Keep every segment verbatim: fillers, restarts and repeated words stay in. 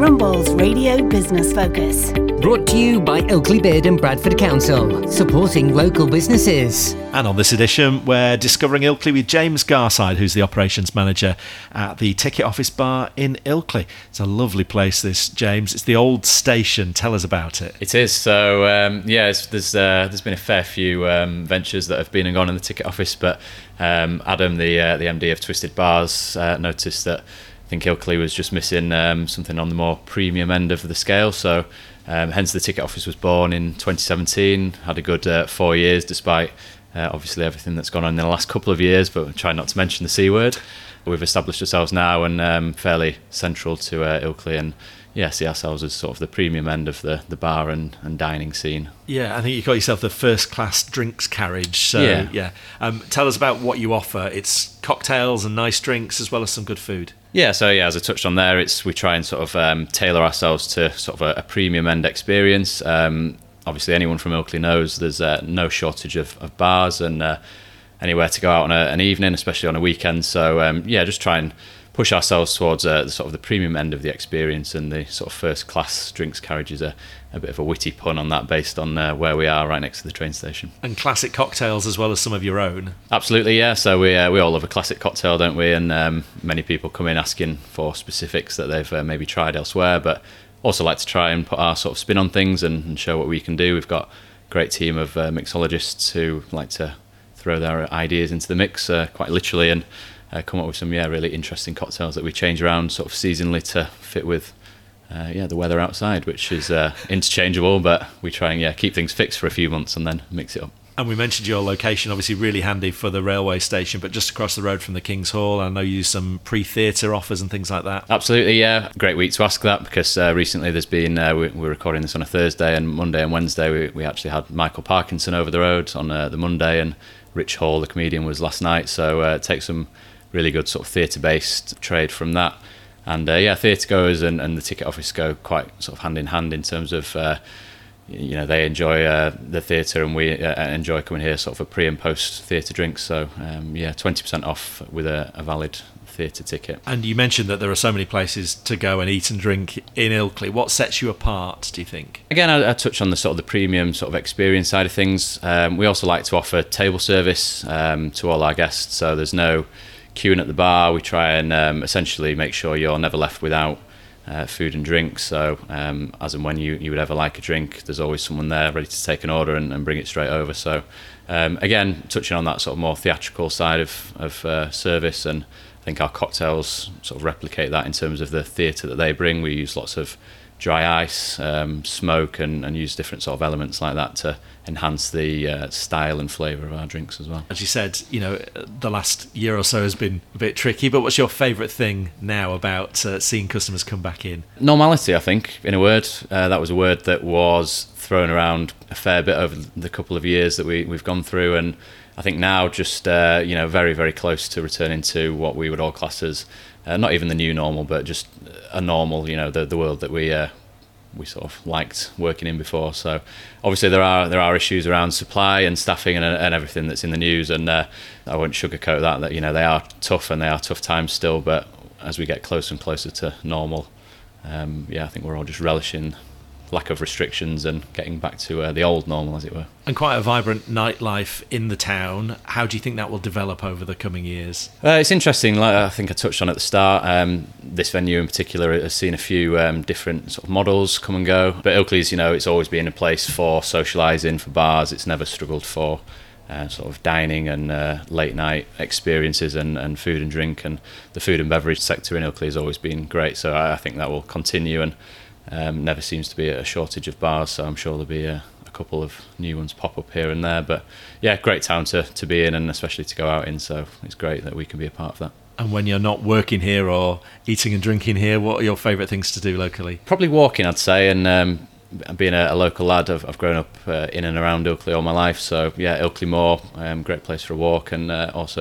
Rumble's Radio Business Focus. Brought to you by Ilkley Bid and Bradford Council, supporting local businesses. And on this edition, we're discovering Ilkley with James Garside, who's the operations manager at the Ticket Office Bar in Ilkley. It's a lovely place, this, James. It's the old station. Tell us about it. It is. So, um, yeah, it's, there's uh, there's been a fair few um, ventures that have been and gone in the Ticket Office, but um, Adam, the uh, the M D of Twisted Bars, uh, noticed that I think Ilkley was just missing um, something on the more premium end of the scale. So, um, hence the Ticket Office was born in twenty seventeen. Had a good uh, four years, despite uh, obviously everything that's gone on in the last couple of years. But try not to mention the C word. We've established ourselves now and um, fairly central to uh, Ilkley, and yeah, see ourselves as sort of the premium end of the, the bar and, and dining scene. Yeah, I think you call yourself the first class drinks carriage. So yeah, yeah. Um, tell us about what you offer. It's cocktails and nice drinks as well as some good food. Yeah, so yeah, as I touched on there, it's we try and sort of um, tailor ourselves to sort of a, a premium end experience. Um, obviously, anyone from Ilkley knows there's uh, no shortage of, of bars and uh, anywhere to go out on a, an evening, especially on a weekend. So um, yeah, just try and push ourselves towards uh, the sort of the premium end of the experience, and the sort of first class drinks carriage is a, a bit of a witty pun on that, based on uh, where we are right next to the train station. And classic cocktails as well as some of your own. Absolutely, yeah. So we uh, we all love a classic cocktail, don't we? And um, many people come in asking for specifics that they've uh, maybe tried elsewhere, but also like to try and put our sort of spin on things and, and show what we can do. We've got a great team of uh, mixologists who like to throw their ideas into the mix uh, quite literally, and Uh, come up with some yeah really interesting cocktails that we change around sort of seasonally to fit with uh, yeah the weather outside, which is uh, interchangeable, but we try and yeah keep things fixed for a few months and then mix it up. And we mentioned your location, obviously really handy for the railway station, but just across the road from the King's Hall. I know you use some pre-theatre offers and things like that. Absolutely, yeah. Great week to ask that, because uh, recently there's been, uh, we, we're recording this on a Thursday, and Monday and Wednesday we, we actually had Michael Parkinson over the road on uh, the Monday, and Rich Hall, the comedian, was last night. So uh, take some really good sort of theatre-based trade from that. And uh, yeah, theatre goers and, and the Ticket Office go quite sort of hand in hand in terms of, uh, you know, they enjoy uh, the theatre, and we uh, enjoy coming here sort of for pre and post theatre drinks. So um, yeah, twenty percent off with a, a valid theatre ticket. And you mentioned that there are so many places to go and eat and drink in Ilkley. What sets you apart, do you think? Again, I, I touch on the sort of the premium sort of experience side of things. Um, we also like to offer table service um, to all our guests, so there's no queuing at the bar. We try and um, essentially make sure you're never left without uh, food and drink. So um, as and when you, you would ever like a drink, there's always someone there ready to take an order and, and bring it straight over. So um, again, touching on that sort of more theatrical side of, of uh, service, and I think our cocktails sort of replicate that in terms of the theatre that they bring. We use lots of dry ice, um, smoke, and, and use different sort of elements like that to enhance the uh, style and flavour of our drinks as well. As you said, you know, the last year or so has been a bit tricky, but what's your favourite thing now about uh, seeing customers come back in? Normality, I think, in a word. Uh, that was a word that was thrown around a fair bit over the couple of years that we, we've gone through, and I think now just, uh, you know, very, very close to returning to what we would all class as Uh, not even the new normal, but just a normal, you know, the the world that we uh, we sort of liked working in before. So obviously there are there are issues around supply and staffing and, and everything that's in the news, and uh, I won't sugarcoat that, that, you know, they are tough and they are tough times still, but as we get closer and closer to normal, um, yeah, I think we're all just relishing lack of restrictions and getting back to uh, the old normal, as it were. And quite a vibrant nightlife in the town. How do you think that will develop over the coming years? Uh, it's interesting, like I think I touched on at the start. Um, this venue in particular has seen a few um, different sort of models come and go. But Ilkley's, you know, it's always been a place for socialising, for bars. It's never struggled for uh, sort of dining and uh, late night experiences and, and food and drink. And the food and beverage sector in Ilkley has always been great. So I, I think that will continue, and Um, never seems to be a shortage of bars, so I'm sure there'll be a, a couple of new ones pop up here and there. But yeah, great town to, to be in, and especially to go out in, so it's great that we can be a part of that. And when you're not working here or eating and drinking here, what are your favourite things to do locally? Probably walking, I'd say, and um, being a, a local lad, I've, I've grown up uh, in and around Ilkley all my life, so yeah, Ilkley Moor, um, great place for a walk, and uh, also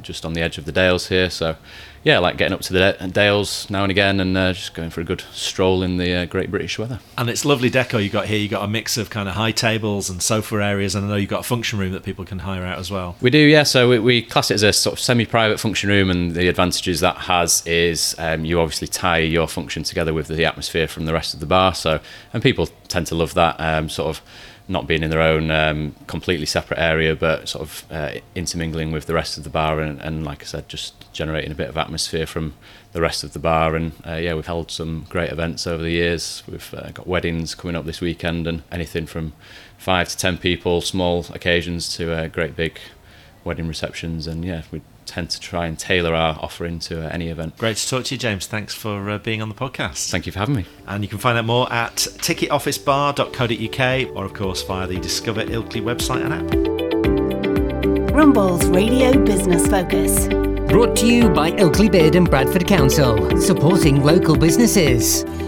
just on the edge of the Dales here. So yeah, I like getting up to the Dales now and again and uh, just going for a good stroll in the uh, great British weather. And it's lovely deco you got here. You got a mix of kind of high tables and sofa areas, and I know you've got a function room that people can hire out as well. We do, yeah. So we, we class it as a sort of semi-private function room, and the advantages that has is um, you obviously tie your function together with the atmosphere from the rest of the bar. So, and people tend to love that um, sort of not being in their own um, completely separate area, but sort of uh, intermingling with the rest of the bar, and, and like I said, just generating a bit of atmosphere from the rest of the bar. And uh, yeah, we've held some great events over the years. We've uh, got weddings coming up this weekend, and anything from five to ten people, small occasions, to uh, great big wedding receptions. And yeah, we tend to try and tailor our offering to uh, any event. Great to talk to you, James. Thanks for uh, being on the podcast. Thank you for having me. And you can find out more at ticket office bar dot co dot uk, or of course via the Discover Ilkley website and app. Rumble's Radio Business Focus. Brought to you by Ilkley Bid and Bradford Council, supporting local businesses.